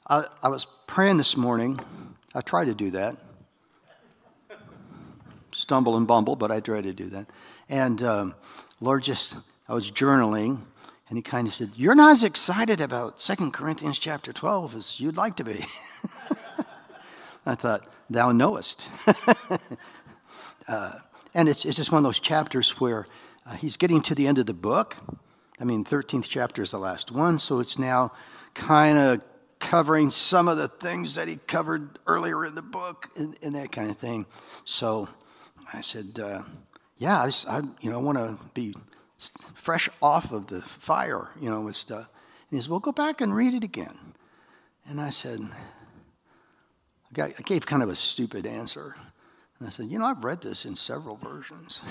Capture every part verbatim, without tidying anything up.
I, I was praying this morning. I try to do that. Stumble and bumble, but I try to do that. And um, Lord just, I was journaling, and he kind of said, you're not as excited about Second Corinthians chapter twelve as you'd like to be. I thought, thou knowest. uh, and it's, it's just one of those chapters where uh, he's getting to the end of the book. I mean, thirteenth chapter is the last one, so it's now kind of covering some of the things that he covered earlier in the book and, and that kind of thing. So I said, uh, yeah, I, just, I you know, want to be fresh off of the fire, you know, with stuff. And he said, well, go back and read it again. And I said, I, got, I gave kind of a stupid answer. And I said, you know, I've read this in several versions.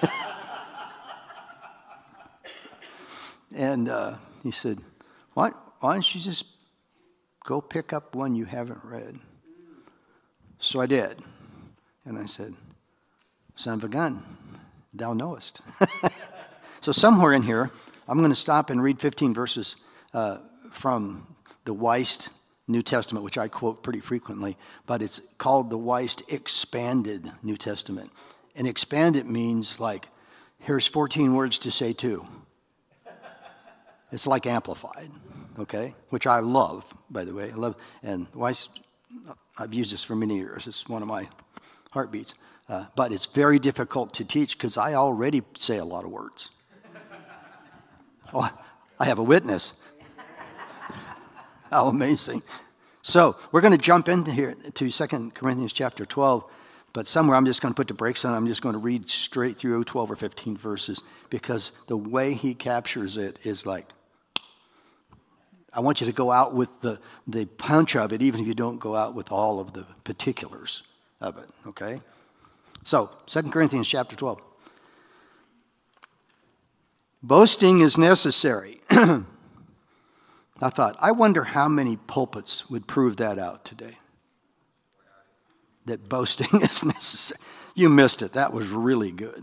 And uh, he said, why, why don't you just go pick up one you haven't read? So I did. And I said, son of a gun, thou knowest. So somewhere in here, I'm going to stop and read fifteen verses uh, from the Weist New Testament, which I quote pretty frequently, but it's called the Weist Expanded New Testament. And expanded means like, here's fourteen words to say too. It's like amplified, okay? Which I love, by the way. I love, and Weist, I've used this for many years. It's one of my heartbeats. Uh, but it's very difficult to teach because I already say a lot of words. Oh, I have a witness. How amazing. So we're going to jump into here to Second Corinthians chapter twelve, but somewhere I'm just going to put the brakes on. I'm just going to read straight through twelve or fifteen verses because the way he captures it is like, I want you to go out with the, the punch of it, even if you don't go out with all of the particulars of it, okay? So, Second Corinthians chapter twelve. Boasting is necessary. I thought, I wonder how many pulpits would prove that out today. That boasting is necessary. You missed it. That was really good.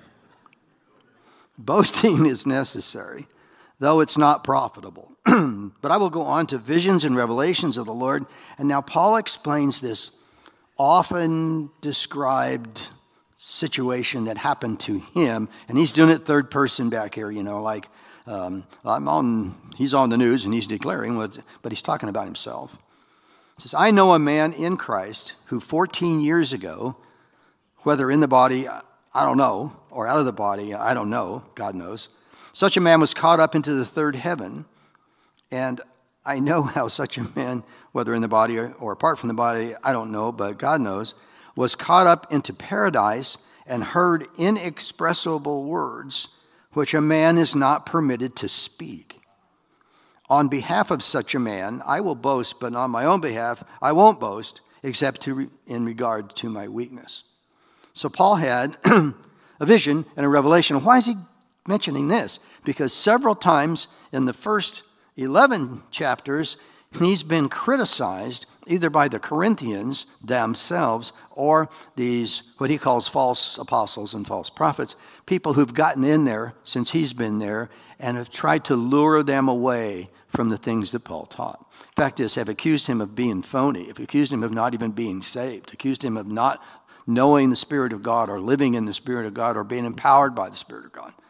Boasting is necessary, though it's not profitable. But I will go on to visions and revelations of the Lord. And now Paul explains this often described situation that happened to him, and he's doing it third person back here, you know, like um, I'm on, he's on the news and he's declaring, but he's talking about himself. He says, I know a man in Christ who fourteen years ago, whether in the body, I don't know, or out of the body, I don't know, God knows, such a man was caught up into the third heaven, and I know how such a man, whether in the body or, or apart from the body, I don't know, but God knows, was caught up into paradise and heard inexpressible words which a man is not permitted to speak. On behalf of such a man, I will boast, but on my own behalf, I won't boast, except to re- in regard to my weakness. So Paul had a vision and a revelation. Why is he mentioning this? Because several times in the first eleven chapters, he's been criticized either by the Corinthians themselves or these, what he calls false apostles and false prophets, people who've gotten in there since he's been there and have tried to lure them away from the things that Paul taught. Fact is, have accused him of being phony, have accused him of not even being saved, accused him of not knowing the Spirit of God or living in the Spirit of God or being empowered by the Spirit of God.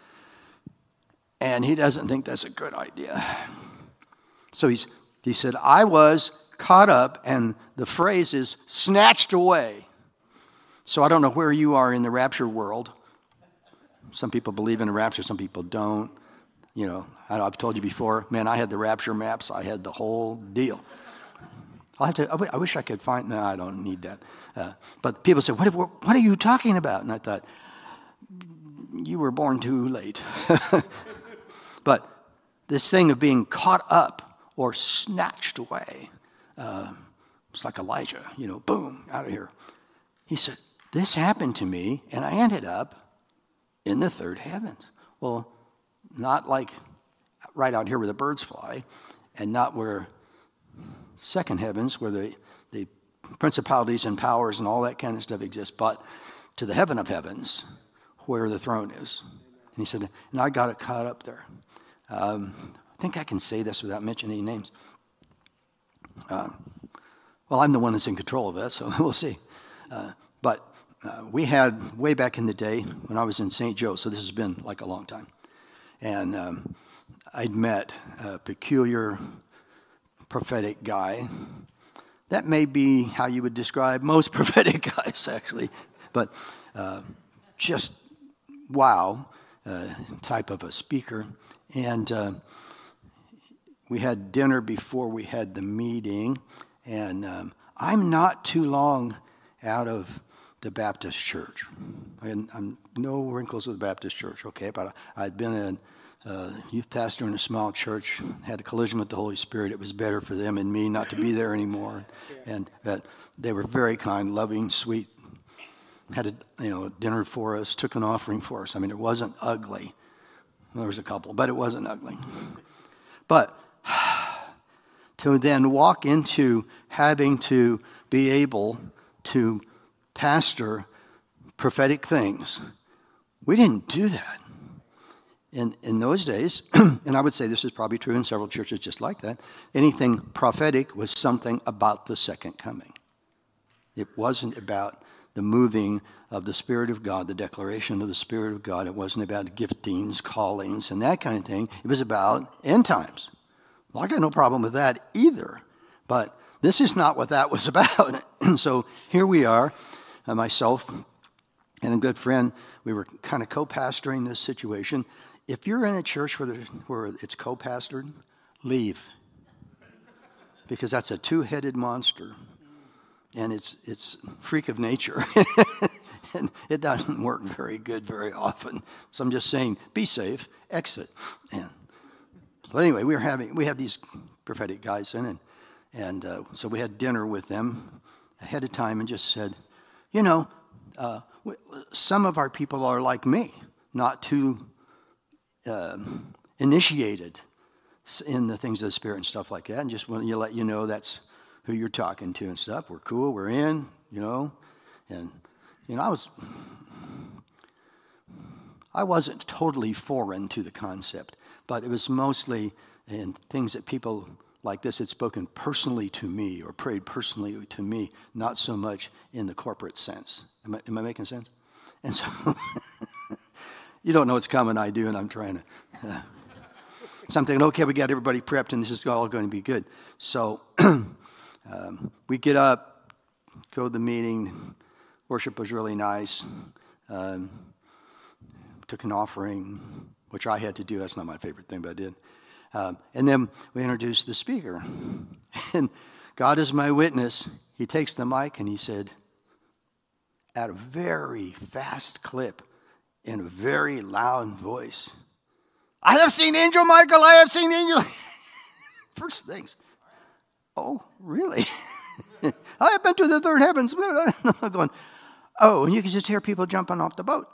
And he doesn't think that's a good idea. So he's He said, I was caught up, and the phrase is snatched away. So I don't know where you are in the rapture world. Some people believe in the rapture, some people don't. You know, I've told you before, man, I had the rapture maps. I had the whole deal. I'll have to, I wish I could find, no, I don't need that. Uh, but people say, what, what are you talking about? And I thought, you were born too late. But this thing of being caught up or snatched away. Uh, it's like Elijah, you know, boom, out of here. He said, this happened to me, and I ended up in the third heavens. Well, not like right out here where the birds fly, and not where second heavens, where the, the principalities and powers and all that kind of stuff exist, but to the heaven of heavens, where the throne is. And he said, and I got it caught up there. Um, I think I can say this without mentioning any names. Uh, well, I'm the one that's in control of that, so we'll see. Uh, but uh, we had, way back in the day, when I was in Saint Joe, so this has been like a long time, and um, I'd met a peculiar prophetic guy. That may be how you would describe most prophetic guys, actually, but uh, just wow uh, type of a speaker. And uh, we had dinner before we had the meeting, and um, I'm not too long out of the Baptist church. And I'm no wrinkles with the Baptist church, okay, but I'd been a uh, youth pastor in a small church, had a collision with the Holy Spirit. It was better for them and me not to be there anymore. And uh, they were very kind, loving, sweet, had a you know dinner for us, took an offering for us. I mean, it wasn't ugly. Well, there was a couple, but it wasn't ugly. But to then walk into having to be able to pastor prophetic things, we didn't do that. In, in those days, and I would say this is probably true in several churches just like that, anything prophetic was something about the second coming. It wasn't about the moving of the Spirit of God, the declaration of the Spirit of God. It wasn't about giftings, callings, and that kind of thing. It was about end times. Well, I got no problem with that either, but this is not what that was about. And so here we are, uh, myself and a good friend, we were kind of co-pastoring this situation. If you're in a church where, where it's co-pastored, leave. Because that's a two-headed monster. And it's it's freak of nature. And it doesn't work very good very often. So I'm just saying, be safe, exit. And, but anyway, we were having we had these prophetic guys in, and, and uh, so we had dinner with them ahead of time and just said, you know, uh, some of our people are like me, not too Uh, initiated in the things of the Spirit and stuff like that, and just want to let you know that's who you're talking to and stuff. We're cool, we're in, you know, and you know, I was, I wasn't totally foreign to the concept, but it was mostly in things that people like this had spoken personally to me or prayed personally to me, not so much in the corporate sense. Am I, am I making sense? And so. You don't know what's coming, I do, and I'm trying to. Uh, so I'm thinking, okay, we got everybody prepped, and this is all going to be good. So um, we get up, go to the meeting. Worship was really nice. Um, took an offering, which I had to do. That's not my favorite thing, but I did. Um, and then we introduced the speaker. And God is my witness. He takes the mic, and he said, at a very fast clip, in a very loud voice, I have seen Angel Michael, I have seen Angel. First things, oh, really? I have been to the third heavens. I'm going, oh, and you can just hear people jumping off the boat.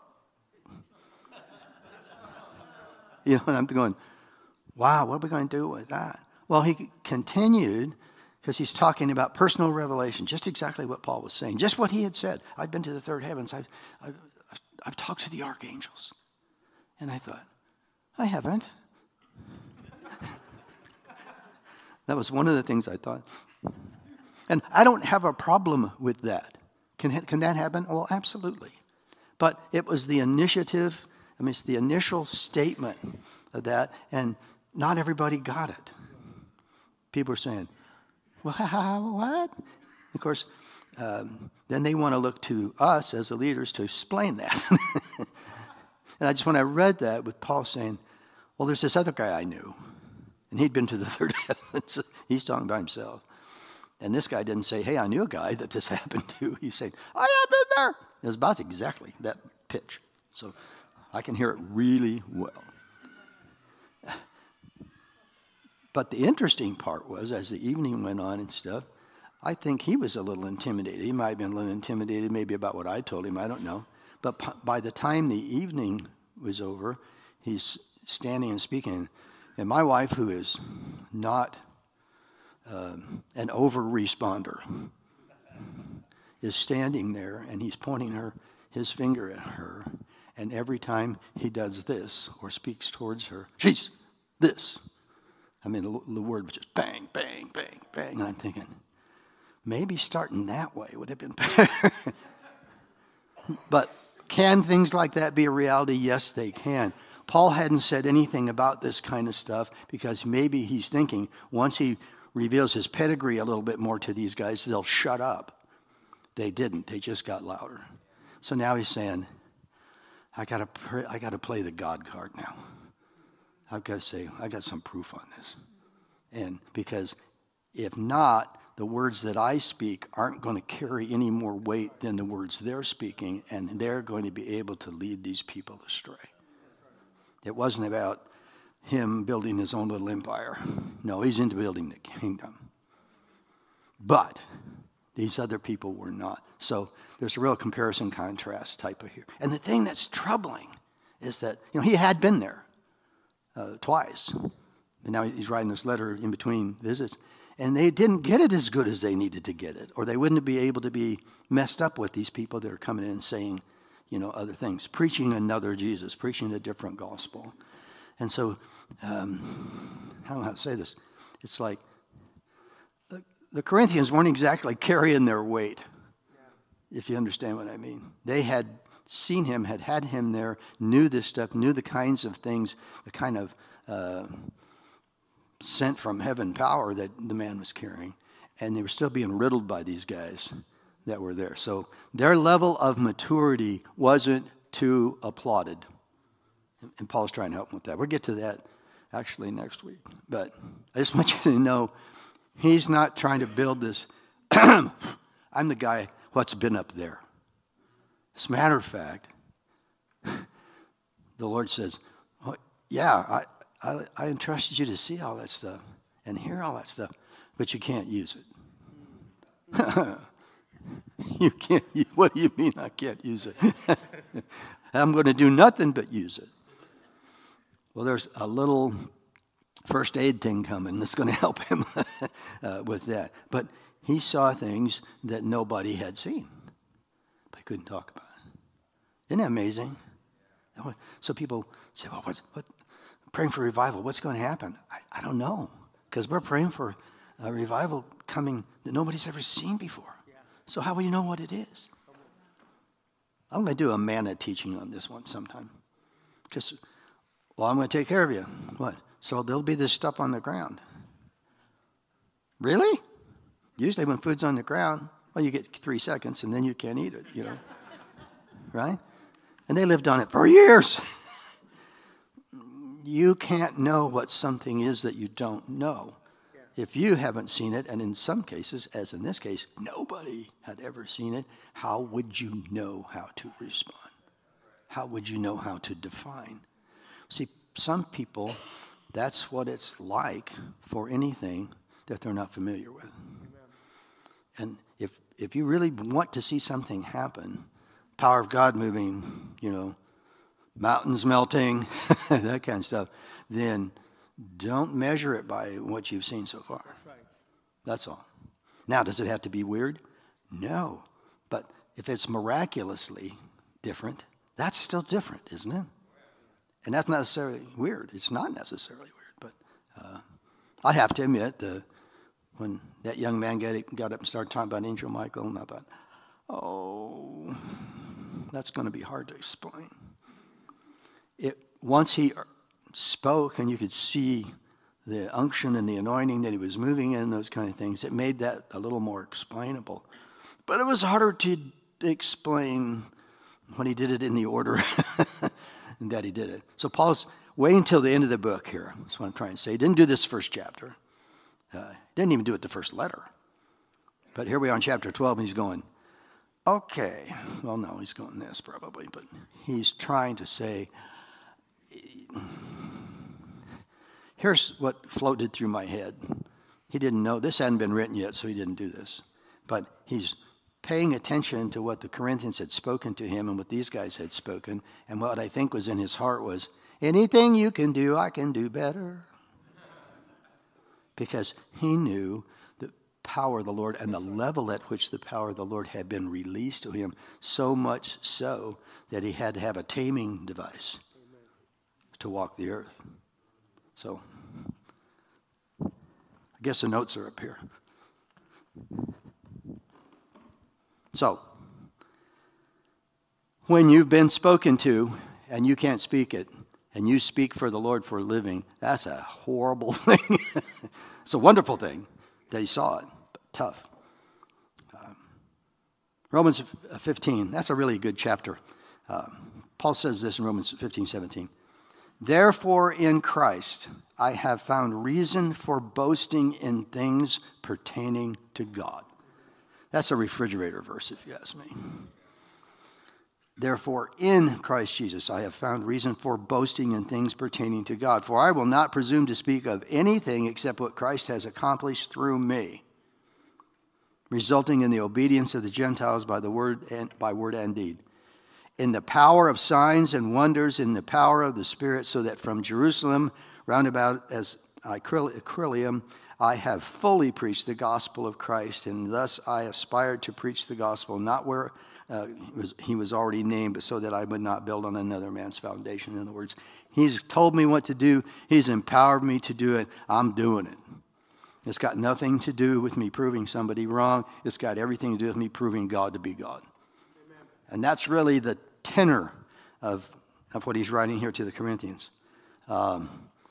You know, and I'm going, wow, what are we going to do with that? Well, he continued, because he's talking about personal revelation, just exactly what Paul was saying, just what he had said. I've been to the third heavens. I've, I've I've talked to the archangels. And I thought, I haven't. That was one of the things I thought. And I don't have a problem with that. Can, can that happen? Well, absolutely. But it was the initiative, I mean, it's the initial statement of that, and not everybody got it. People are saying, well, what? Of course, Um, then they want to look to us as the leaders to explain that. And I just, when I read that with Paul saying, well, there's this other guy I knew, and he'd been to the third heavens. He's talking about himself. And this guy didn't say, hey, I knew a guy that this happened to. He said, I have been there. It was about exactly that pitch. So I can hear it really well. But the interesting part was, as the evening went on and stuff, I think he was a little intimidated. He might have been a little intimidated maybe about what I told him. I don't know. But p- by the time the evening was over, he's standing and speaking. And my wife, who is not um, an over-responder, is standing there, and he's pointing her his finger at her. And every time he does this or speaks towards her, she's this. I mean, the, the word was just bang, bang, bang, bang. And I'm thinking, maybe starting that way would have been better. But can things like that be a reality? Yes, they can. Paul hadn't said anything about this kind of stuff because maybe he's thinking once he reveals his pedigree a little bit more to these guys, they'll shut up. They didn't. They just got louder. So now he's saying, I gotta pray, I gotta play the God card now. I've got to say, I got some proof on this. And because if not, the words that I speak aren't going to carry any more weight than the words they're speaking, and they're going to be able to lead these people astray. It wasn't about him building his own little empire. No, he's into building the kingdom. But these other people were not. So there's a real comparison contrast type of here. And the thing that's troubling is that, you know, he had been there uh, twice. And now he's writing this letter in between visits. And they didn't get it as good as they needed to get it, or they wouldn't be able to be messed up with these people that are coming in and saying, you know, other things, preaching another Jesus, preaching a different gospel. And so, um, I don't know how to say this. It's like the, the Corinthians weren't exactly carrying their weight, if you understand what I mean. They had seen him, had had him there, knew this stuff, knew the kinds of things, the kind of uh, sent from heaven power that the man was carrying. And they were still being riddled by these guys that were there. So their level of maturity wasn't too applauded. And Paul's trying to help them with that. We'll get to that actually next week. But I just want you to know, he's not trying to build this. I'm the guy what's been up there. As a matter of fact, the Lord says, well, yeah, I, I, I entrusted you to see all that stuff and hear all that stuff, but you can't use it. You can't, what do you mean I can't use it? I'm going to do nothing but use it. Well, there's a little first aid thing coming that's going to help him uh, with that. But he saw things that nobody had seen, but he couldn't talk about it. Isn't that amazing? So people say, well, what's, what, praying for revival, what's going to happen? I, I don't know, because we're praying for a revival coming that nobody's ever seen before. So how will you know what it is? I'm going to do a manna teaching on this one sometime. Because, well, I'm going to take care of you. What? So there'll be this stuff on the ground. Really? Usually when food's on the ground, well, you get three seconds and then you can't eat it, you know. Right? And they lived on it for years. You can't know what something is that you don't know. If you haven't seen it, and in some cases, as in this case, nobody had ever seen it, how would you know how to respond? How would you know how to define? See, some people, that's what it's like for anything that they're not familiar with. And if if you really want to see something happen, power of God moving, you know, mountains melting, that kind of stuff, then don't measure it by what you've seen so far. That's right. That's all. Now, does it have to be weird? No. But if it's miraculously different, that's still different, isn't it? And that's not necessarily weird. It's not necessarily weird. But uh, I have to admit, the, when that young man got, got up and started talking about Angel Michael, and I thought, oh, that's going to be hard to explain. It, once he spoke and you could see the unction and the anointing that he was moving in, those kind of things, it made that a little more explainable. But it was harder to explain when he did it in the order that he did it. So Paul's waiting until the end of the book here. That's what I'm trying to say. He didn't do this first chapter. Uh, didn't even do it the first letter. But here we are in chapter twelve, and he's going, okay. Well, no, he's going this probably, but he's trying to say, here's what floated through my head. He didn't know, this hadn't been written yet, so he didn't do this. But he's paying attention to what the Corinthians had spoken to him and what these guys had spoken. And what I think was in his heart was, anything you can do, I can do better. Because he knew the power of the Lord and the level at which the power of the Lord had been released to him, so much so that he had to have a taming device to walk the earth. So, I guess the notes are up here. So, when you've been spoken to and you can't speak it, and you speak for the Lord for a living, that's a horrible thing. It's a wonderful thing that he saw it, but tough. Um, Romans fifteen, that's a really good chapter. Um, Paul says this in Romans fifteen, seventeen. Therefore, in Christ, I have found reason for boasting in things pertaining to God. That's a refrigerator verse, if you ask me. Therefore, in Christ Jesus, I have found reason for boasting in things pertaining to God. For I will not presume to speak of anything except what Christ has accomplished through me, resulting in the obedience of the Gentiles by the word and by word and deed, in the power of signs and wonders, in the power of the Spirit, so that from Jerusalem round about as Iconium, I have fully preached the gospel of Christ, and thus I aspired to preach the gospel, not where uh, he, was, he was already named, but so that I would not build on another man's foundation. In other words, he's told me what to do. He's empowered me to do it. I'm doing it. It's got nothing to do with me proving somebody wrong. It's got everything to do with me proving God to be God. Amen. And that's really the tenor of, of what he's writing here to the Corinthians. Um,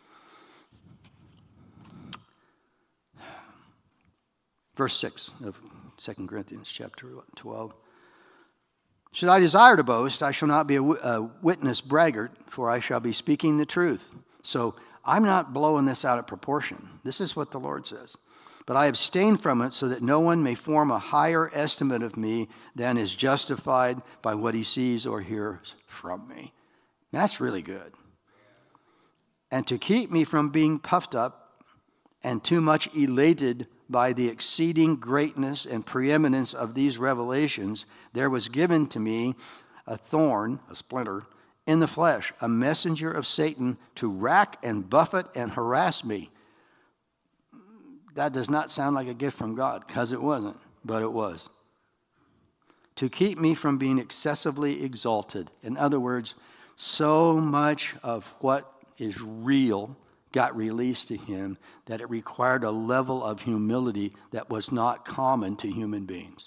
verse six of Second Corinthians chapter twelve. Should I desire to boast, I shall not be a, a witness braggart, for I shall be speaking the truth. So I'm not blowing this out of proportion. This is what the Lord says. But I abstain from it so that no one may form a higher estimate of me than is justified by what he sees or hears from me. That's really good. And to keep me from being puffed up and too much elated by the exceeding greatness and preeminence of these revelations, there was given to me a thorn, a splinter, in the flesh, a messenger of Satan to rack and buffet and harass me. That does not sound like a gift from God, because it wasn't, but it was. To keep me from being excessively exalted. In other words, so much of what is real got released to him that it required a level of humility that was not common to human beings.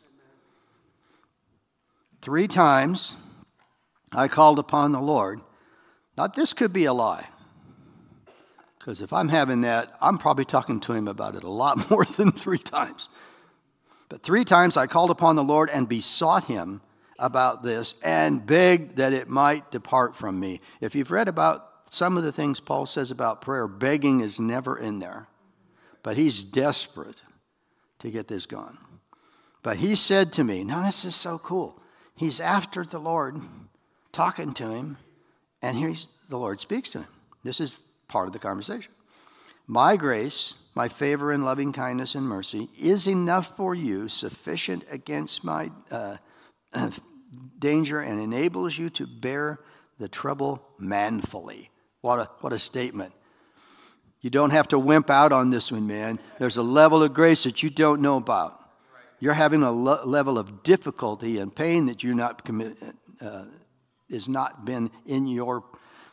Three times I called upon the Lord. Now, this could be a lie. Because if I'm having that, I'm probably talking to him about it a lot more than three times. But three times I called upon the Lord and besought him about this and begged that it might depart from me. If you've read about some of the things Paul says about prayer, begging is never in there. But he's desperate to get this gone. But he said to me, now this is so cool. He's after the Lord, talking to him, and here's the Lord speaks to him. This is part of the conversation. My grace, my favor and loving kindness and mercy is enough for you, sufficient against my uh, danger, and enables you to bear the trouble manfully. What a, what a statement. You don't have to wimp out on this one, man. There's a level of grace that you don't know about. You're having a lo- level of difficulty and pain that you're not committed, uh, has not been in your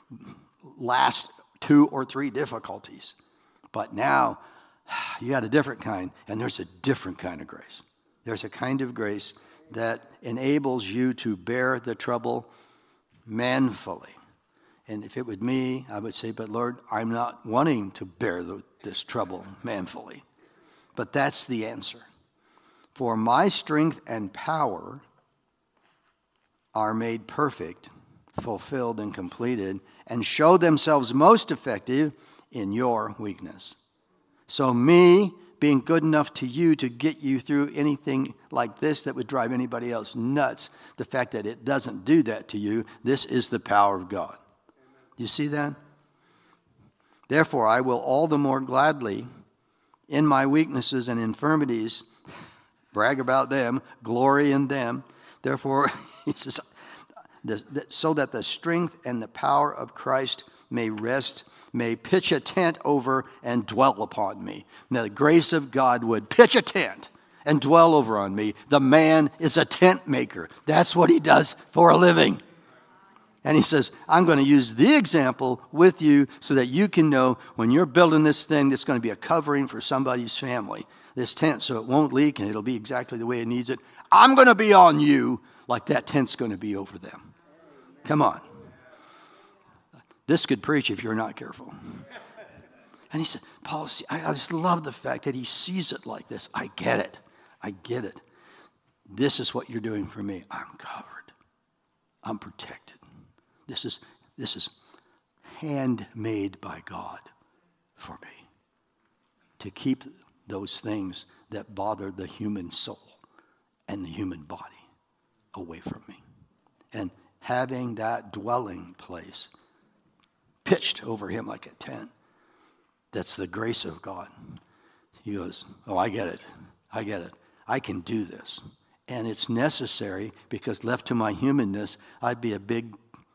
last two or three difficulties. But now, you got a different kind, and there's a different kind of grace. There's a kind of grace that enables you to bear the trouble manfully. And if it were me, I would say, but Lord, I'm not wanting to bear the, this trouble manfully. But that's the answer. For my strength and power are made perfect, fulfilled, and completed, and show themselves most effective in your weakness. So me being good enough to you to get you through anything like this that would drive anybody else nuts, the fact that it doesn't do that to you, this is the power of God. You see that? Therefore, I will all the more gladly, in my weaknesses and infirmities, brag about them, glory in them. Therefore, he says, so that the strength and the power of Christ may rest, may pitch a tent over and dwell upon me. Now, the grace of God would pitch a tent and dwell over on me. The man is a tent maker. That's what he does for a living. And he says, I'm going to use the example with you so that you can know when you're building this thing that's going to be a covering for somebody's family. this tent so it won't leak and it'll be exactly the way it needs it. I'm going to be on you like that tent's going to be over them. Come on. This could preach if you're not careful. And he said, Paul, see, I, I just love the fact that he sees it like this. I get it. I get it. This is what you're doing for me. I'm covered. I'm protected. This is, this is handmade by God for me to keep those things that bother the human soul and the human body away from me. And having that dwelling place pitched over him like a tent, that's the grace of God. He goes, oh, I get it. I get it. I can do this. And it's necessary because left to my humanness, I'd be a big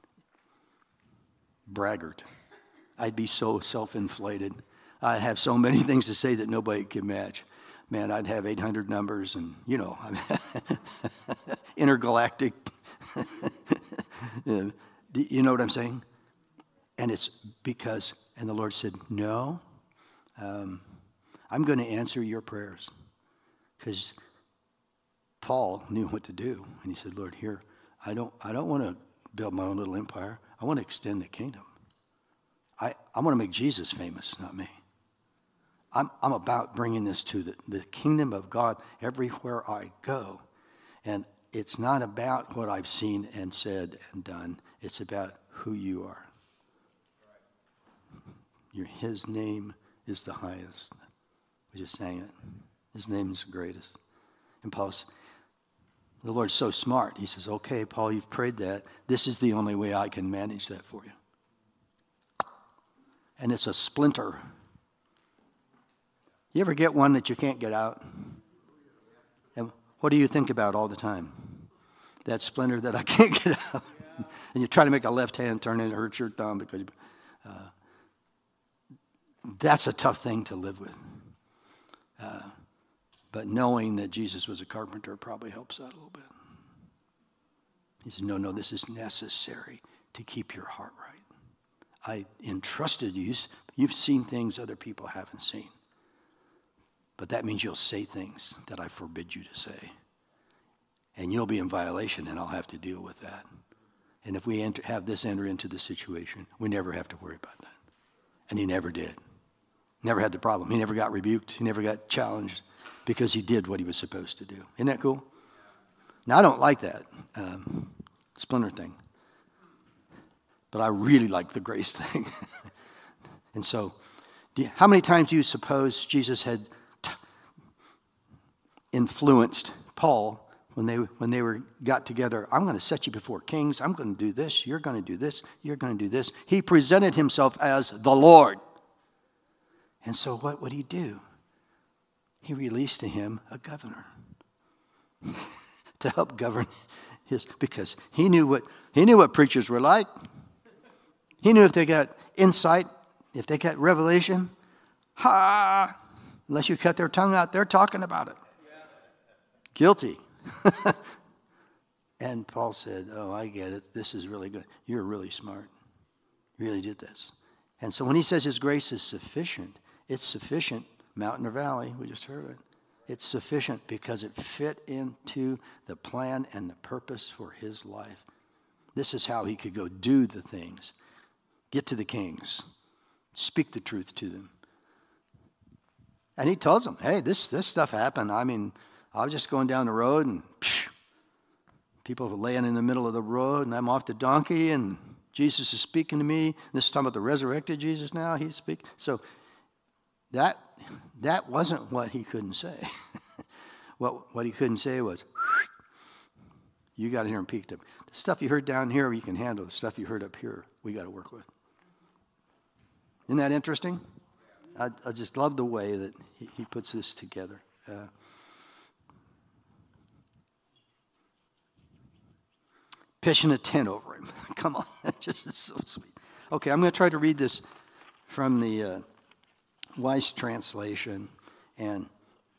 braggart. I'd be so self-inflated. I'd have so many things to say that nobody could match. Man, I'd have eight hundred numbers and, you know, intergalactic. You know what I'm saying? And it's because, and the Lord said, no, um, I'm going to answer your prayers. Because Paul knew what to do. And he said, Lord, here, I don't, I don't want to build my own little empire. I want to extend the kingdom. I, I want to make Jesus famous, not me. I'm, I'm about bringing this to the, the kingdom of God everywhere I go. And it's not about what I've seen and said and done. It's about who you are. Your, his name is the highest. We just sang it. His name is the greatest. And Paul's, the Lord's so smart. He says, okay, Paul, you've prayed that. This is the only way I can manage that for you. And it's a splinter. You ever get one that you can't get out? And what do you think about all the time? That splinter that I can't get out. And you try to make a left hand turn and it hurts your thumb because uh, that's a tough thing to live with. Uh, but knowing that Jesus was a carpenter probably helps out a little bit. He said, no, no, this is necessary to keep your heart right. I entrusted you. You've seen things other people haven't seen. But that means you'll say things that I forbid you to say. And you'll be in violation, and I'll have to deal with that. And if we enter, have this enter into the situation, we never have to worry about that. And he never did. Never had the problem. He never got rebuked. He never got challenged because he did what he was supposed to do. Isn't that cool? Now, I don't like that um, splinter thing. But I really like the grace thing. And so, do you, how many times do you suppose Jesus had t- influenced Paul when they when they were got together? I'm going to set you before kings. I'm going to do this. You're going to do this. You're going to do this. He presented himself as the Lord. And so what would he do? He released to him a governor to help govern his, because he knew what he knew what preachers were like. He knew if they got insight, if they got revelation, ha! Unless you cut their tongue out, they're talking about it. Guilty. And Paul said, oh, I get it. This is really good. You're really smart. You really did this. And so when he says his grace is sufficient, it's sufficient, mountain or valley, we just heard it. It's sufficient because it fit into the plan and the purpose for his life. This is how he could go do the things. Get to the kings. Speak the truth to them. And he tells them, hey, this, this stuff happened. I mean, I was just going down the road and phew, people were laying in the middle of the road and I'm off the donkey and Jesus is speaking to me. This is talking about the resurrected Jesus now. He's speaking. So that that wasn't what he couldn't say. what, what he couldn't say was, you got to hear him peaked up. The stuff you heard down here, you can handle. The stuff you heard up here, we got to work with. Isn't that interesting? I, I just love the way that he, he puts this together. Uh, pitching a tent over him. Come on, that just is so sweet. Okay, I'm going to try to read this from the uh, Weiss translation, and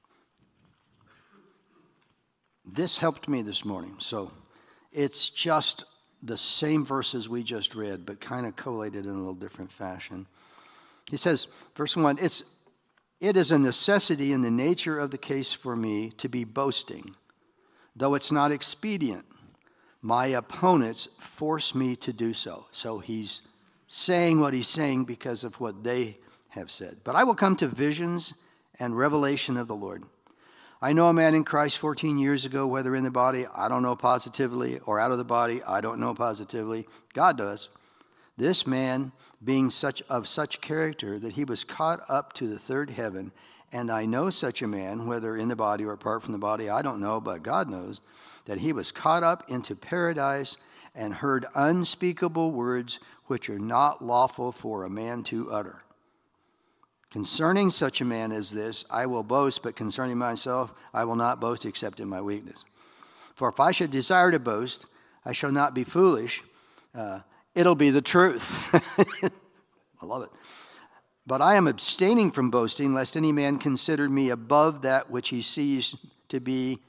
this helped me this morning. So it's just the same verses we just read, but kind of collated in a little different fashion. He says, verse one, it's It is a necessity in the nature of the case for me to be boasting, though it's not expedient. My opponents force me to do so. So he's saying what he's saying because of what they have said. But I will come to visions and revelation of the Lord. I know a man in Christ fourteen years ago, whether in the body, I don't know positively, or out of the body, I don't know positively. God does. This man being such of such character that he was caught up to the third heaven, and I know such a man, whether in the body or apart from the body, I don't know, but God knows, that he was caught up into paradise and heard unspeakable words which are not lawful for a man to utter. Concerning such a man as this, I will boast, but concerning myself, I will not boast except in my weakness. For if I should desire to boast, I shall not be foolish. Uh, it'll be the truth. I love it. But I am abstaining from boasting, lest any man consider me above that which he sees to be,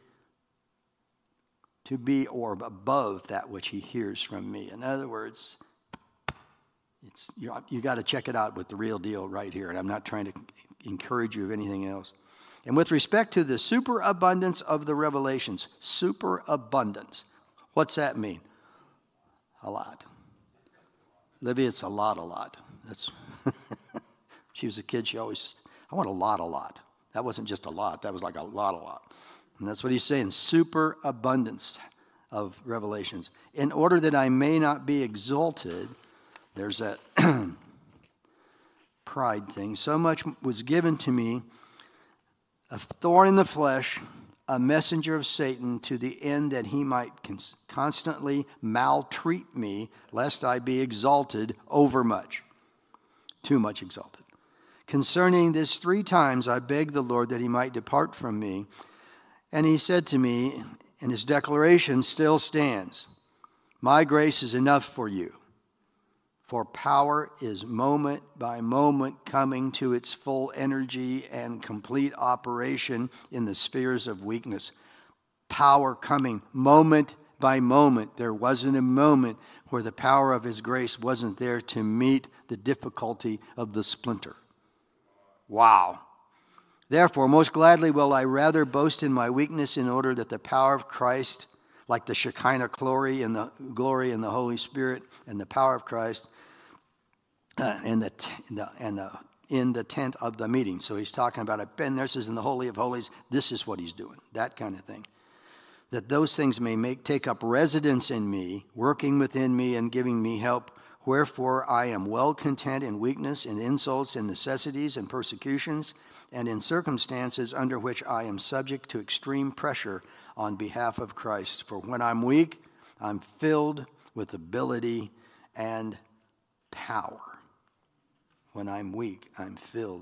to be, or above that which he hears from me. In other words, It's, you you got to check it out with the real deal right here, and I'm not trying to encourage you of anything else. And with respect to the superabundance of the revelations, superabundance, what's that mean? A lot. Libby, it's a lot, a lot. That's she was a kid, she always, I want a lot, a lot. That wasn't just a lot, that was like a lot, a lot. And that's what he's saying, superabundance of revelations. In order that I may not be exalted, there's that pride thing. So much was given to me, a thorn in the flesh, a messenger of Satan, to the end that he might constantly maltreat me, lest I be exalted overmuch, too much exalted. Concerning this three times I begged the Lord that he might depart from me. And he said to me, and his declaration still stands, my grace is enough for you. For power is moment by moment coming to its full energy and complete operation in the spheres of weakness. Power coming moment by moment. There wasn't a moment where the power of his grace wasn't there to meet the difficulty of the splinter. Wow. Therefore, most gladly will I rather boast in my weakness, in order that the power of Christ, like the Shekinah glory and the glory in the Holy Spirit and the power of Christ, Uh, in the, t- the, and the, in the tent of the meeting. So he's talking about, I've been there, this is in the Holy of Holies, this is what he's doing, that kind of thing. That those things may make take up residence in me, working within me and giving me help. Wherefore I am well content in weakness, in insults, in necessities, and persecutions, and in circumstances under which I am subject to extreme pressure on behalf of Christ. For when I'm weak, I'm filled with ability and power. When I'm weak, I'm filled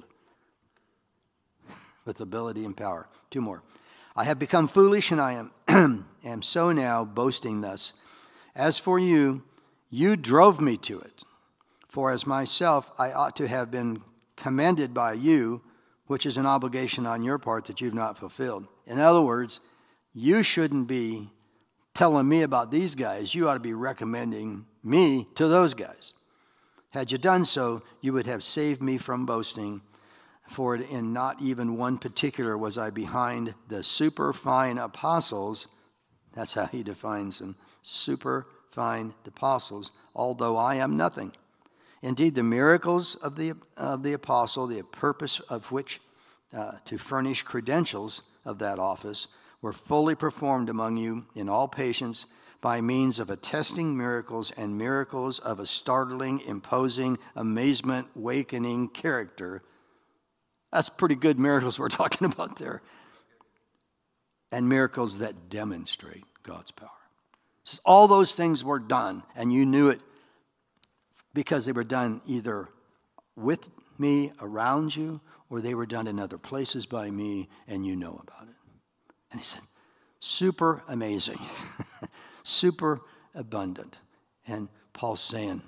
with ability and power. Two more. I have become foolish, and I am, am so now boasting thus. As for you, you drove me to it. For as myself, I ought to have been commended by you, which is an obligation on your part that you've not fulfilled. In other words, you shouldn't be telling me about these guys. You ought to be recommending me to those guys. Had you done so, you would have saved me from boasting, for in not even one particular was I behind the superfine apostles. That's how he defines them, superfine apostles, although I am nothing. Indeed, the miracles of the, of the apostle, the purpose of which uh, to furnish credentials of that office, were fully performed among you in all patience, by means of attesting miracles and miracles of a startling, imposing, amazement, awakening character. That's pretty good miracles we're talking about there. And miracles that demonstrate God's power. So all those things were done, and you knew it because they were done either with me, around you, or they were done in other places by me, and you know about it. And he said, super amazing. Super abundant. And Paul's saying,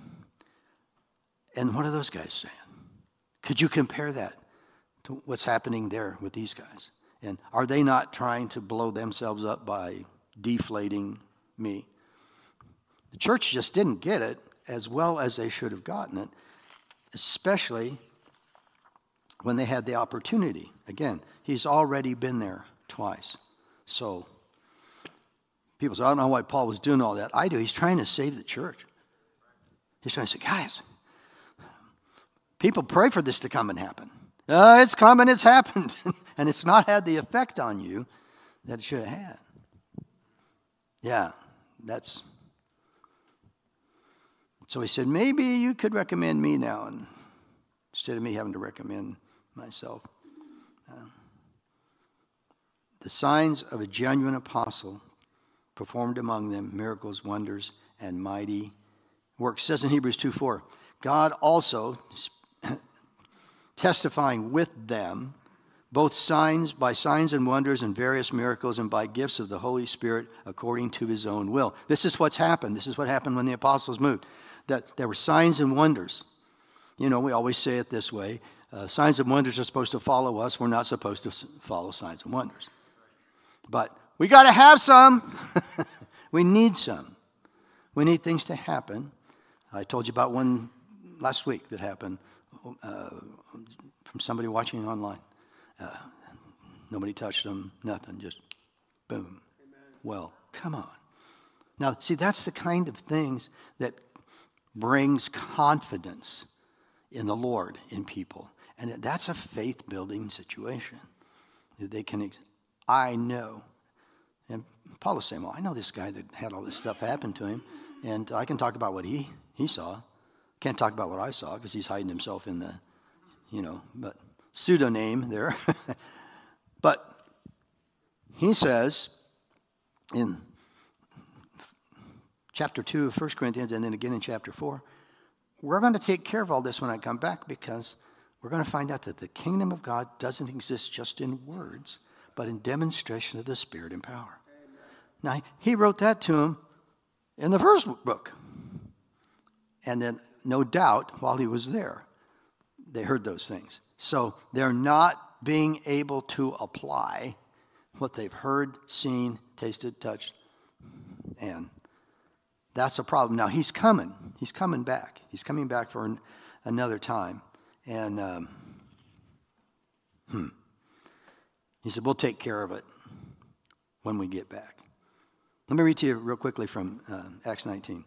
and what are those guys saying? Could you compare that to what's happening there with these guys? And are they not trying to blow themselves up by deflating me? The church just didn't get it as well as they should have gotten it, especially when they had the opportunity. Again, he's already been there twice. So people say, I don't know why Paul was doing all that. I do. He's trying to save the church. He's trying to say, guys, people pray for this to come and happen. Uh, it's coming, it's happened. And it's not had the effect on you that it should have had. Yeah, that's... So he said, maybe you could recommend me now, and instead of me having to recommend myself. Uh, the signs of a genuine apostle performed among them miracles, wonders, and mighty works. It says in Hebrews two four, God also testifying with them, both signs by signs and wonders and various miracles and by gifts of the Holy Spirit according to his own will. This is what's happened. This is what happened when the apostles moved. That there were signs and wonders. You know, we always say it this way. Uh, signs and wonders are supposed to follow us. We're not supposed to follow signs and wonders. But we got to have some. We need some. We need things to happen. I told you about one last week that happened uh, from somebody watching online. Uh, nobody touched them, nothing, just boom. Amen. Well, come on. Now, see, that's the kind of things that brings confidence in the Lord in people. And that's a faith-building situation. They can, I know. And Paul was saying, well, I know this guy that had all this stuff happen to him, and I can talk about what he, he saw. Can't talk about what I saw because he's hiding himself in the, you know, but pseudonym there. But he says in chapter two of First Corinthians and then again in chapter four, we're going to take care of all this when I come back because we're going to find out that the kingdom of God doesn't exist just in words, but in demonstration of the Spirit and power. Amen. Now, he wrote that to him in the first book. And then, no doubt, while he was there, they heard those things. So they're not being able to apply what they've heard, seen, tasted, touched, and that's a problem. Now, he's coming. He's coming back. He's coming back for an, another time. And um, hmm. he said, we'll take care of it when we get back. Let me read to you real quickly from uh, Acts nineteen.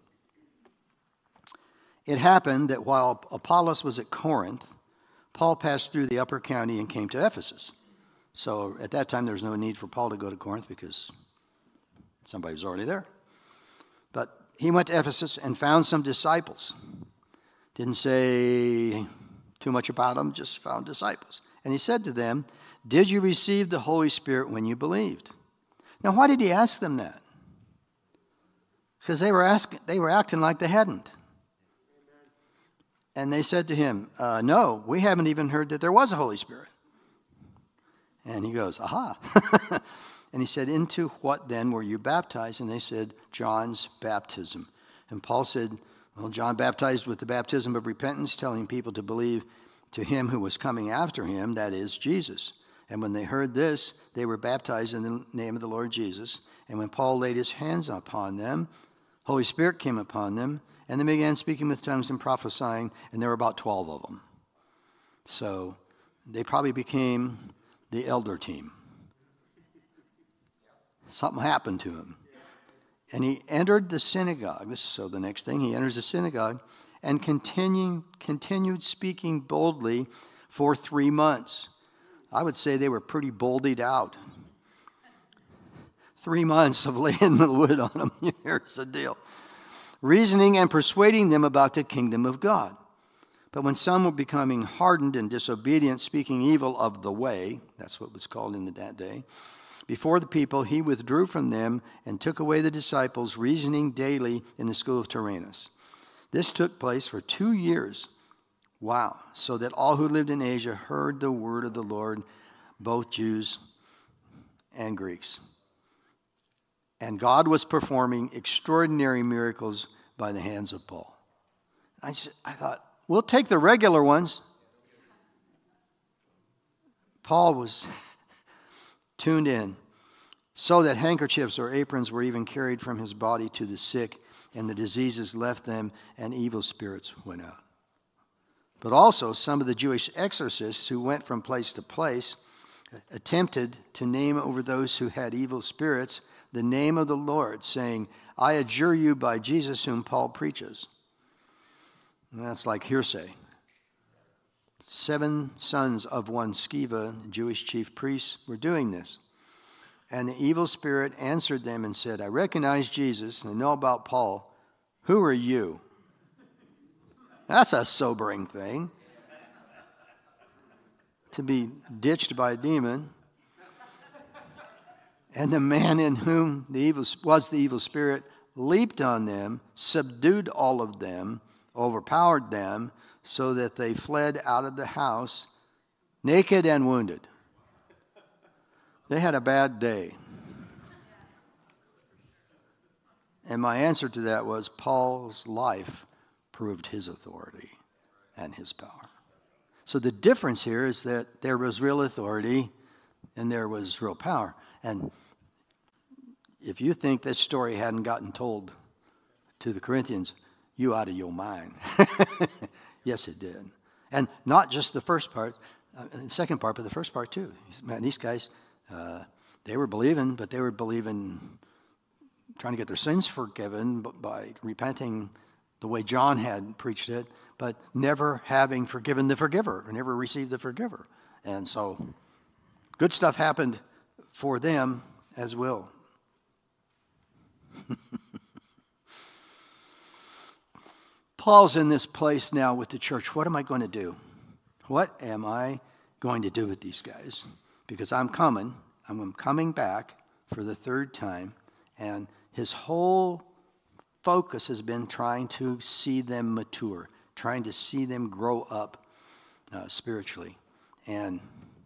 It happened that while Apollos was at Corinth, Paul passed through the upper county and came to Ephesus. So at that time, there was no need for Paul to go to Corinth because somebody was already there. But he went to Ephesus and found some disciples. Didn't say too much about them, just found disciples. And he said to them, did you receive the Holy Spirit when you believed? Now, why did he ask them that? Because they were asking, they were acting like they hadn't. And they said to him, uh, no, we haven't even heard that there was a Holy Spirit. And he goes, aha. And he said, into what then were you baptized? And they said, John's baptism. And Paul said, well, John baptized with the baptism of repentance, telling people to believe to him who was coming after him, that is, Jesus. And when they heard this, they were baptized in the name of the Lord Jesus. And when Paul laid his hands upon them, Holy Spirit came upon them, and they began speaking with tongues and prophesying, and there were about twelve of them. So they probably became the elder team. Something happened to him. And he entered the synagogue. This is so the next thing. He enters the synagogue and continued, continued speaking boldly for three months. I would say they were pretty boldied out. Three months of laying the wood on them. Here's the deal. Reasoning and persuading them about the kingdom of God. But when some were becoming hardened and disobedient, speaking evil of the way, that's what was called in that day, before the people, he withdrew from them and took away the disciples, reasoning daily in the school of Tyrannus. This took place for two years. Wow. So that all who lived in Asia heard the word of the Lord, both Jews and Greeks. And God was performing extraordinary miracles by the hands of Paul. I, just, I thought, we'll take the regular ones. Paul was tuned in so that handkerchiefs or aprons were even carried from his body to the sick, and the diseases left them, and evil spirits went out. But also some of the Jewish exorcists who went from place to place attempted to name over those who had evil spirits the name of the Lord, saying, I adjure you by Jesus whom Paul preaches. And that's like hearsay. Seven sons of one Sceva, Jewish chief priests, were doing this. And the evil spirit answered them and said, I recognize Jesus and I know about Paul. Who are you? That's a sobering thing. To be ditched by a demon. And the man in whom the evil was the evil spirit leaped on them, subdued all of them, overpowered them, so that they fled out of the house, naked and wounded. They had a bad day. And my answer to that was, Paul's life proved his authority and his power. So the difference here is that there was real authority and there was real power. And if you think this story hadn't gotten told to the Corinthians, you out of your mind. Yes, it did. And not just the first part, uh, the second part, but the first part too. Man, these guys, uh, they were believing, but they were believing, trying to get their sins forgiven by repenting the way John had preached it, but never having forgiven the forgiver, or never received the forgiver. And so good stuff happened for them as well. Paul's in this place now with the church. What am I going to do? What am I going to do with these guys? Because I'm coming. I'm coming back for the third time. And his whole focus has been trying to see them mature, trying to see them grow up uh, spiritually. And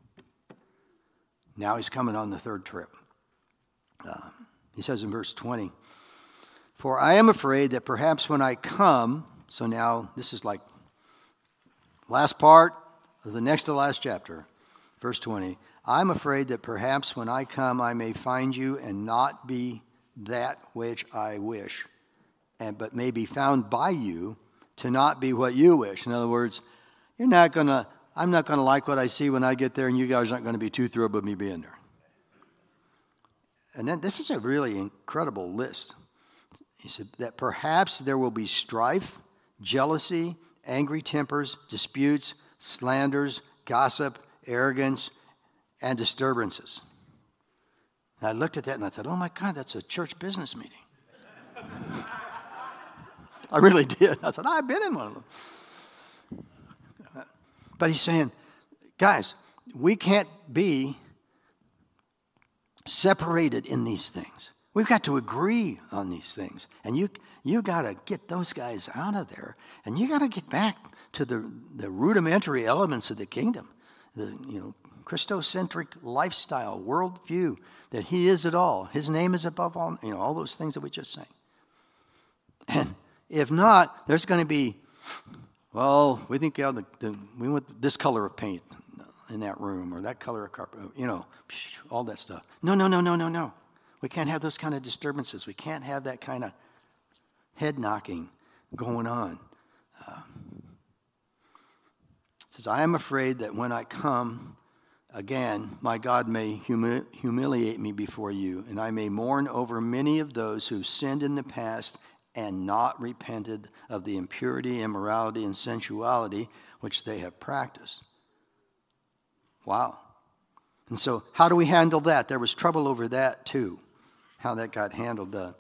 now he's coming on the third trip. Uh, he says in verse twenty, for I am afraid that perhaps when I come, so now this is like last part of the next to last chapter, verse twenty, I'm afraid that perhaps when I come I may find you and not be that which I wish, and but may be found by you to not be what you wish. In other words, you're not gonna, I'm not gonna like what I see when I get there, and you guys aren't gonna be too thrilled with me being there. And then this is a really incredible list. He said that perhaps there will be strife, jealousy, angry tempers, disputes, slanders, gossip, arrogance, and disturbances. And I looked at that and I thought, oh my God, that's a church business meeting. I really did. I said, I've been in one of them. But he's saying, guys, we can't be separated in these things. We've got to agree on these things. And you you got to get those guys out of there. And you got to get back to the, the rudimentary elements of the kingdom. The, you know, Christocentric lifestyle, worldview, that he is it all. His name is above all, you know, all those things that we just sang. And if not, there's going to be, well, we think yeah, the, the, we want this color of paint in that room or that color of carpet, you know, all that stuff. No, no, no, no, no, no. We can't have those kind of disturbances. We can't have that kind of head knocking going on. Uh, it says, I am afraid that when I come again, my God may humi- humiliate me before you, and I may mourn over many of those who sinned in the past and not repented of the impurity, immorality, and sensuality which they have practiced. Wow. And so how do we handle that? There was trouble over that too, how that got handled. Uh,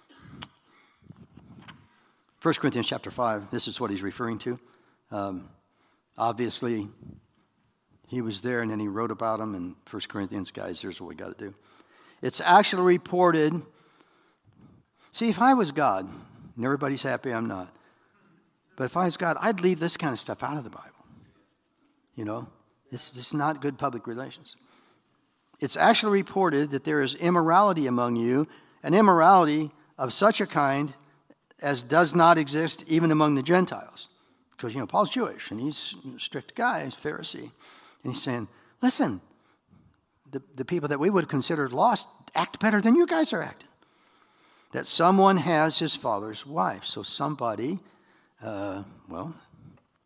First Corinthians chapter five, this is what he's referring to. Um, obviously, he was there and then he wrote about him in First Corinthians. Guys, here's what we got to do. It's actually reported. See, if I was God, and everybody's happy I'm not, but if I was God, I'd leave this kind of stuff out of the Bible. You know, this, this is not good public relations. It's actually reported that there is immorality among you, an immorality of such a kind as does not exist even among the Gentiles. Because, you know, Paul's Jewish, and he's a strict guy, he's a Pharisee. And he's saying, listen, the, the people that we would consider lost act better than you guys are acting. That someone has his father's wife. So somebody, uh, well,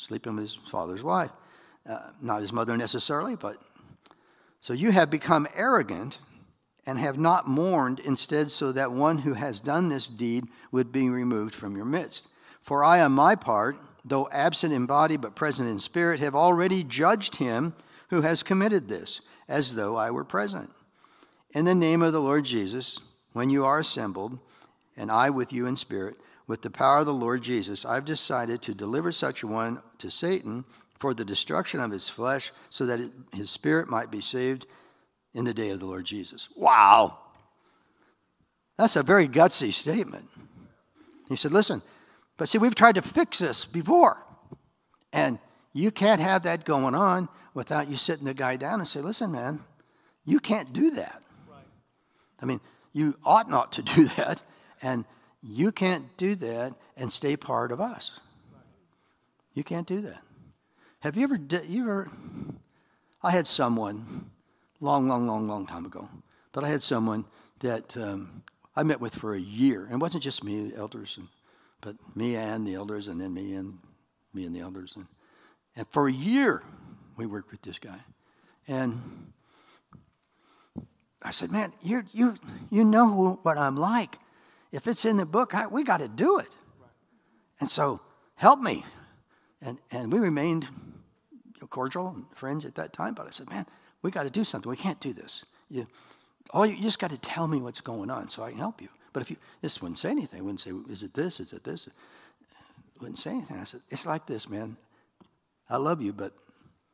sleeping with his father's wife. Uh, not his mother necessarily, but so you have become arrogant and have not mourned, instead so that one who has done this deed would be removed from your midst. For I, on my part, though absent in body but present in spirit, have already judged him who has committed this, as though I were present. In the name of the Lord Jesus, when you are assembled, and I with you in spirit, with the power of the Lord Jesus, I've decided to deliver such a one to Satan for the destruction of his flesh, so that it, his spirit might be saved in the day of the Lord Jesus. Wow. That's a very gutsy statement. He said, listen, but see, we've tried to fix this before. And you can't have that going on without you sitting the guy down and say, listen, man, you can't do that. Right. I mean, you ought not to do that. And you can't do that and stay part of us. Right. You can't do that. Have you ever, you ever, I had someone, long, long, long, long time ago, but I had someone that um, I met with for a year. And it wasn't just me, the elders, and, but me and the elders, and then me and me and the elders. And, and for a year, we worked with this guy. And I said, man, you you you know who, what I'm like. If it's in the book, I, we got to do it. Right. And so help me. And and we remained cordial and friends at that time. But I said, man, we got to do something. We can't do this. You, all you, you just got to tell me what's going on so I can help you. But if you just wouldn't say anything, I wouldn't say, is it this? Is it this? Wouldn't say anything. I said, it's like this, man. I love you, but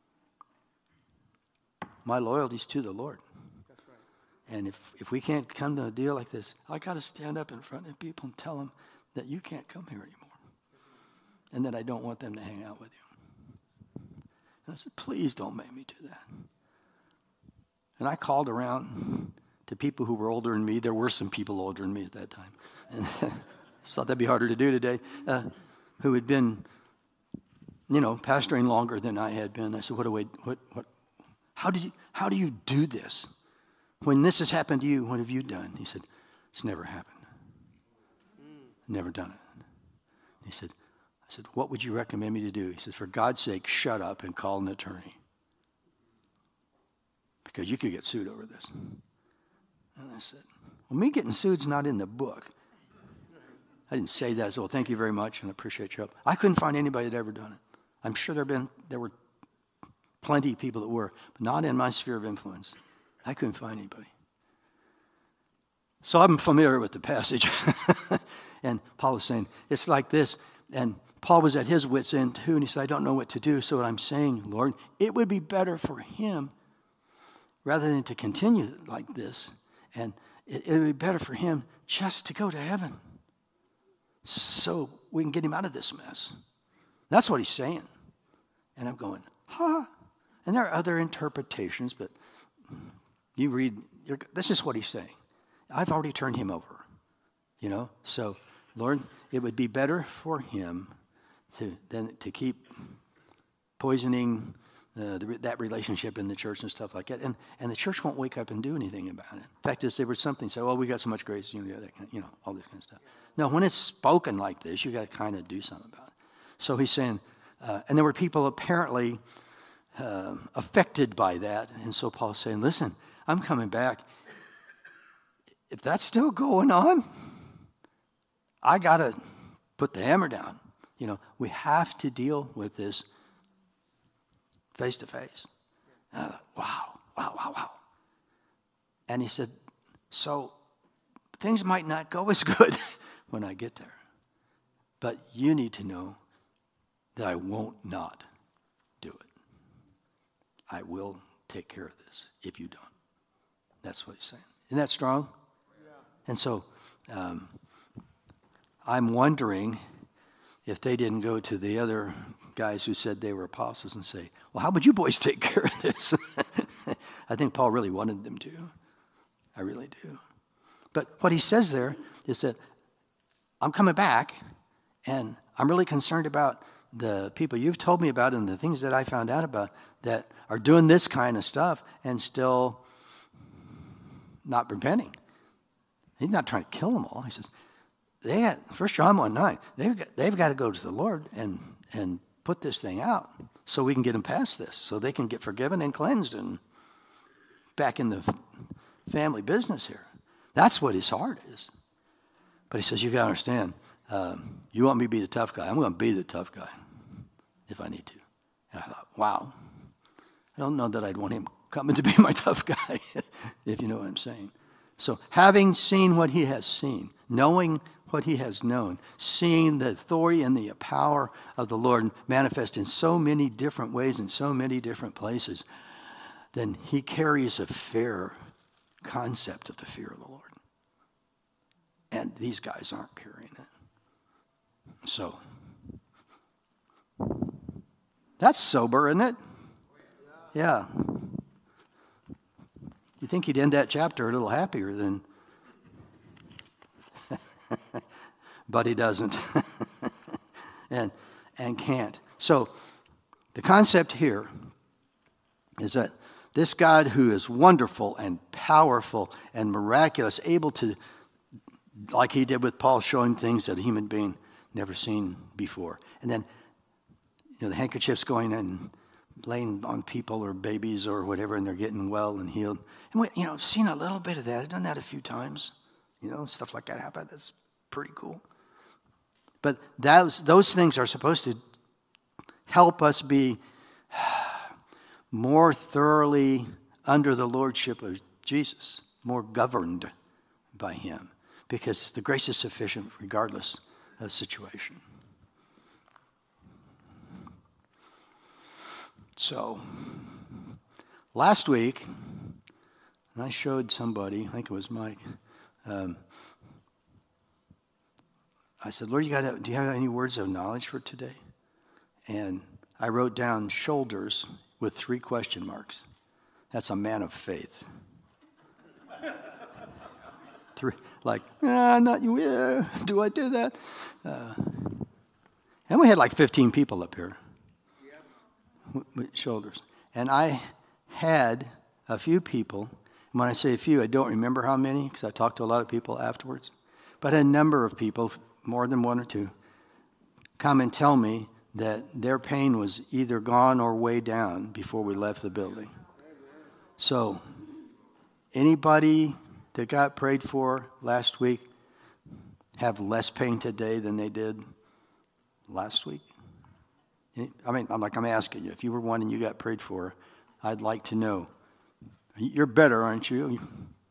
my loyalty's to the Lord. That's right. And if, if we can't come to a deal like this, I got to stand up in front of people and tell them that you can't come here anymore. And that I don't want them to hang out with you. And I said, please don't make me do that. And I called around to people who were older than me. There were some people older than me at that time. And I thought that'd be harder to do today. Uh, who had been, you know, pastoring longer than I had been. I said, what do we, what, what, how did you, how do you do this? When this has happened to you, what have you done? He said, it's never happened. Never done it. He said, I said, what would you recommend me to do? He said, for God's sake, shut up and call an attorney. Because you could get sued over this. And I said, well, me getting sued's not in the book. I didn't say that. I said, well, thank you very much, and I appreciate your help. I couldn't find anybody that had ever done it. I'm sure there been there were plenty of people that were, but not in my sphere of influence. I couldn't find anybody. So I'm familiar with the passage. And Paul was saying, it's like this. And Paul was at his wit's end too, and he said, I don't know what to do. So what I'm saying, Lord, it would be better for him, rather than to continue like this, and it, it would be better for him just to go to heaven so we can get him out of this mess. That's what he's saying. And I'm going, huh? And there are other interpretations, but you read, you're, this is what he's saying. I've already turned him over, you know? So, Lord, it would be better for him to than to keep poisoning uh, the, that relationship in the church and stuff like that. And and the church won't wake up and do anything about it. In fact, if there was something, say, well, we got so much grace, you know, that kind of, you know, all this kind of stuff. No, when it's spoken like this, you got to kind of do something about it. So he's saying, uh, and there were people apparently uh, affected by that. And so Paul's saying, listen, I'm coming back. If that's still going on, I got to put the hammer down. You know, we have to deal with this face to face. Wow, wow, wow, wow. And he said, so things might not go as good when I get there. But you need to know that I won't not do it. I will take care of this if you don't. That's what he's saying. Isn't that strong? Yeah. And so um, I'm wondering if they didn't go to the other guys who said they were apostles and say, well, how would you boys take care of this? I think Paul really wanted them to. I really do. But what he says there is that I'm coming back, and I'm really concerned about the people you've told me about and the things that I found out about that are doing this kind of stuff and still not repenting. He's not trying to kill them all. He says, they got, First John one nine, they've got, they've got to go to the Lord and, and put this thing out so we can get them past this, so they can get forgiven and cleansed and back in the family business here. That's what his heart is. But he says, you got to understand, um, you want me to be the tough guy. I'm going to be the tough guy if I need to. And I thought, wow, I don't know that I'd want him coming to be my tough guy, if you know what I'm saying. So having seen what he has seen, knowing what he has known, seeing the authority and the power of the Lord manifest in so many different ways in so many different places, then he carries a fair concept of the fear of the Lord. And these guys aren't carrying it. So, that's sober, isn't it? Yeah. You think he'd end that chapter a little happier than... but he doesn't. and, and can't. So, the concept here is that this God who is wonderful and powerful and miraculous, able to, like he did with Paul, showing things that a human being never seen before. And then, you know, the handkerchiefs going and laying on people or babies or whatever, and they're getting well and healed. And we, you know, seen a little bit of that. I've done that a few times. You know, stuff like that happen. That's pretty cool. But those those things are supposed to help us be more thoroughly under the lordship of Jesus, more governed by him, because the grace is sufficient regardless of the situation. So, last week, and I showed somebody, I think it was Mike, um, I said, Lord, you got? do you have any words of knowledge for today? And I wrote down shoulders with three question marks. That's a man of faith. Three, like, ah, not you. Yeah, do I do that? Uh, and we had like fifteen people up here with, with shoulders. And I had a few people. And when I say a few, I don't remember how many because I talked to a lot of people afterwards. But a number of people, more than one or two, come and tell me that their pain was either gone or way down before we left the building. So, anybody that got prayed for last week have less pain today than they did last week? I mean, I'm like, I'm asking you, if you were one and you got prayed for, I'd like to know. You're better, aren't you?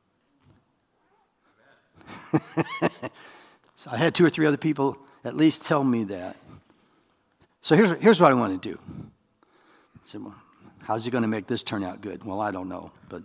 So I had two or three other people at least tell me that. So here's, here's what I want to do. I said, well, how's he going to make this turn out good? Well, I don't know. But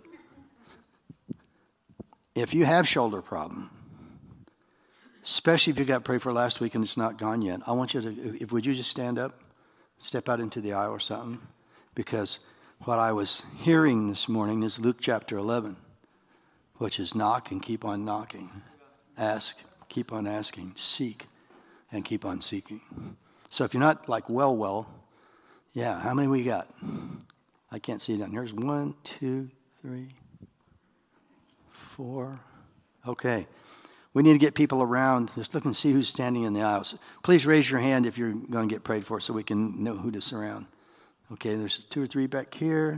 if you have shoulder problem, especially if you got prayed for last week and it's not gone yet, I want you to, if would you just stand up, step out into the aisle or something? Because what I was hearing this morning is Luke chapter eleven, which is knock and keep on knocking. Ask, keep on asking. Seek, and keep on seeking. So if you're not like well, well, yeah, how many we got? I can't see it down here. Here's one, two, three, four. Okay. We need to get people around. Just look and see who's standing in the aisles. Please raise your hand if you're going to get prayed for so we can know who to surround. Okay, there's two or three back here.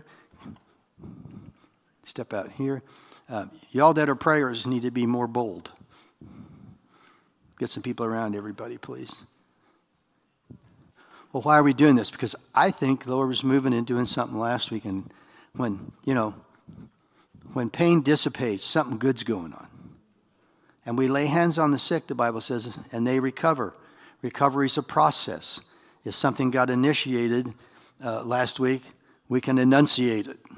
Step out here. Uh, y'all that are prayers need to be more bold. Get some people around everybody, please. Well, why are we doing this? Because I think the Lord was moving and doing something last week. And when, you know, when pain dissipates, something good's going on. And we lay hands on the sick, the Bible says, and they recover. Recovery is a process. If something got initiated uh, last week, we can enunciate it.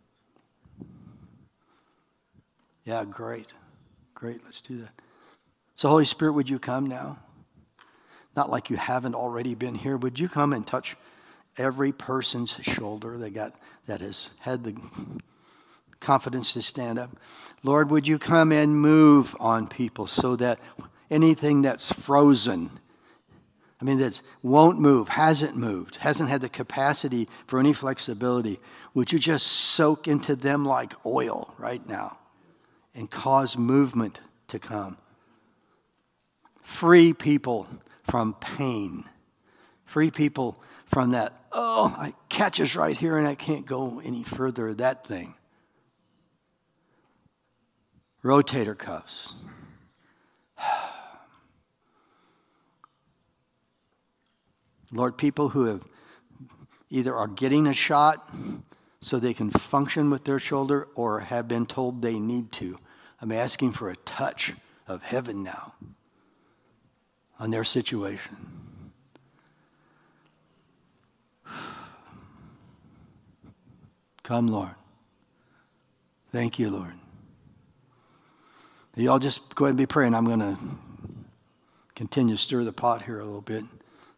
Yeah, great. Great, let's do that. So, Holy Spirit, would you come now? Not like you haven't already been here. Would you come and touch every person's shoulder that got that has had the confidence to stand up? Lord, would you come and move on people so that anything that's frozen, I mean, that won't move, hasn't moved, hasn't had the capacity for any flexibility, would you just soak into them like oil right now and cause movement to come? Free people from pain. Free people from that, oh, I catches right here and I can't go any further, that thing. Rotator cuffs. Lord, people who have either are getting a shot so they can function with their shoulder or have been told they need to, I'm asking for a touch of heaven now on their situation. Come, Lord. Thank you, Lord. You all just go ahead and be praying. I'm going to continue to stir the pot here a little bit.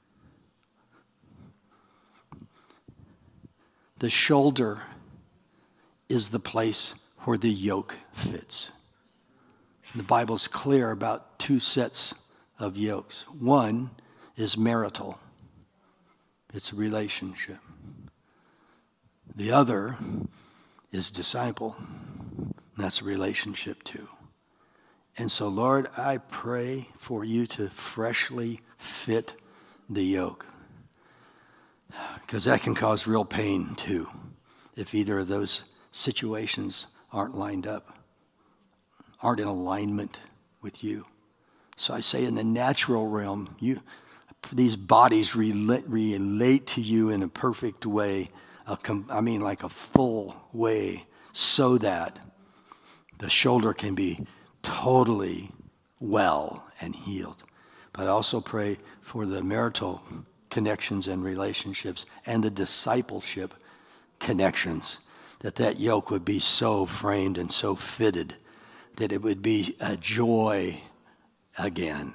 The shoulder is the place where the yoke fits. The Bible's clear about two sets of yokes. One is marital. It's a relationship. The other is disciple. And that's a relationship too. And so, Lord, I pray for you to freshly fit the yoke. Because that can cause real pain too, if either of those situations aren't lined up, aren't in alignment with you. So I say in the natural realm, you, these bodies relate, relate to you in a perfect way, a com, I mean like a full way, so that the shoulder can be totally well and healed. But I also pray for the marital connections and relationships and the discipleship connections, that that yoke would be so framed and so fitted that it would be a joy again,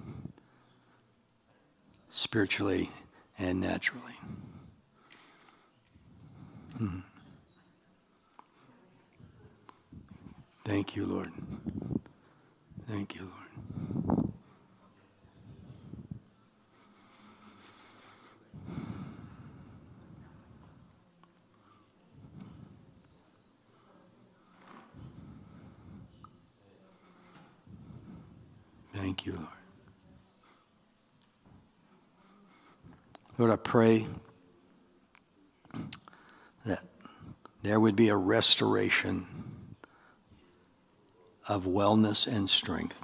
spiritually and naturally. Hmm. Thank you, Lord. Thank you, Lord. Thank you, Lord. Lord, I pray that there would be a restoration of wellness and strength.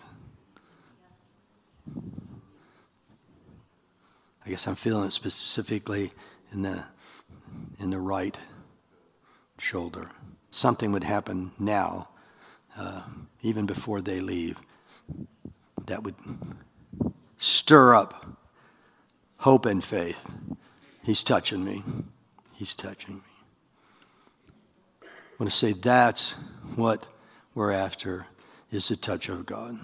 I guess I'm feeling it specifically in the in the right shoulder. Something would happen now, uh, even before they leave, that would stir up hope and faith. He's touching me. He's touching me. I want to say that's what we're after, is the touch of God.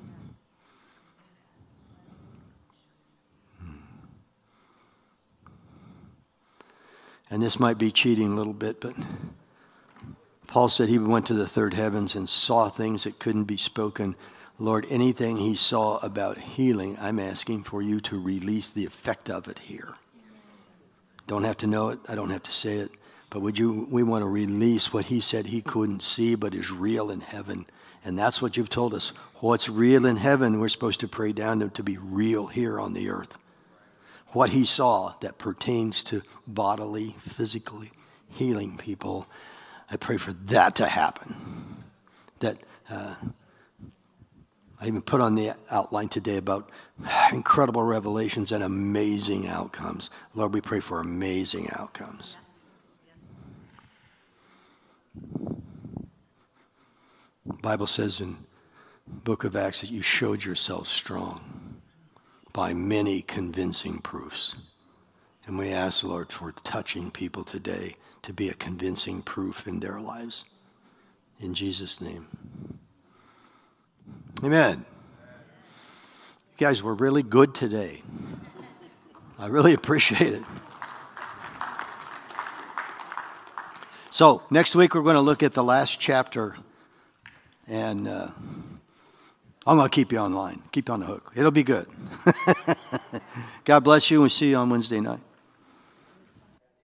And this might be cheating a little bit, but Paul said he went to the third heavens and saw things that couldn't be spoken. Lord, anything he saw about healing, I'm asking for you to release the effect of it here. Don't have to know it. I don't have to say it. But would you? We want to release what he said he couldn't see but is real in heaven. And that's what you've told us. What's real in heaven, we're supposed to pray down to, to be real here on the earth. What he saw that pertains to bodily, physically healing people, I pray for that to happen. That uh, I even put on the outline today about incredible revelations and amazing outcomes. Lord, we pray for amazing outcomes. The Bible says in the book of Acts that you showed yourself strong by many convincing proofs. And we ask, Lord, for touching people today to be a convincing proof in their lives. In Jesus' name. Amen. You guys were really good today. I really appreciate it. So next week we're going to look at the last chapter, and uh, I'm going to keep you online. Keep you on the hook. It'll be good. God bless you, and we'll see you on Wednesday night.